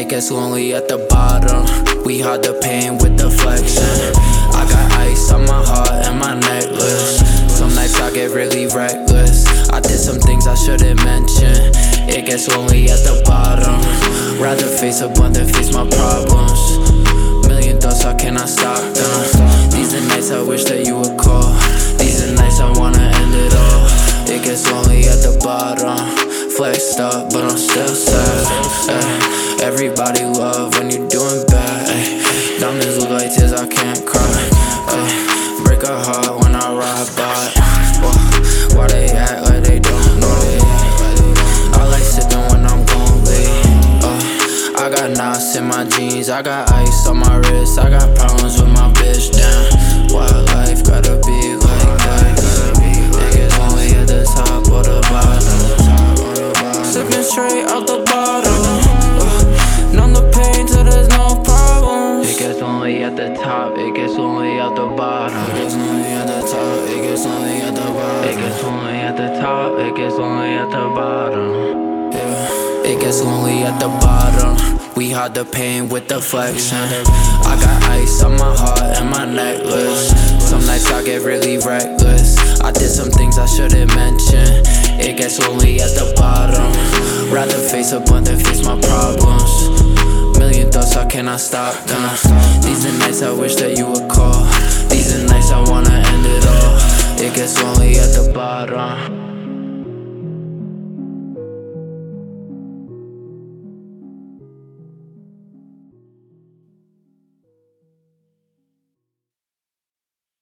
It gets lonely at the bottom. We hide the pain with the flexion. I got ice on my heart and my necklace. Some nights I get really reckless. I did some things I shouldn't mention. It gets lonely at the bottom. Rather face a blunt than face my problems. Million thoughts, I cannot stop them. These are nights I wish that you would call. These are nights I wanna end it all. It gets lonely at the bottom. Flexed up, but I'm still sad. Everybody love when you're doing bad. Diamonds look like tears, I can't cry. Break a heart when I ride by. Why they act like they don't know? I like sipping when I'm gon' leave. I got knots in my jeans, I got ice on my wrist. I got problems with my bitch, damn. Why life gotta be like that? It gets lonely at the top or the bottom. Sipping straight out the bottle. Numb the pain till there's no problem. It gets lonely at the top, it gets lonely at the bottom. It gets lonely at the top, it gets lonely at the bottom. It gets lonely at the top, it gets lonely at the bottom. Yeah. It gets lonely at the bottom. We hide the pain with the flexion. I got ice on my heart and my necklace. Some nights I get really reckless. I did some things I shouldn't mention. It gets lonely at the bottom. Rather face a blunt than face my problems. Million thoughts, I cannot stop them. These are nights I wish that you would call. These are nights I wanna end it all. It gets lonely at the bottom.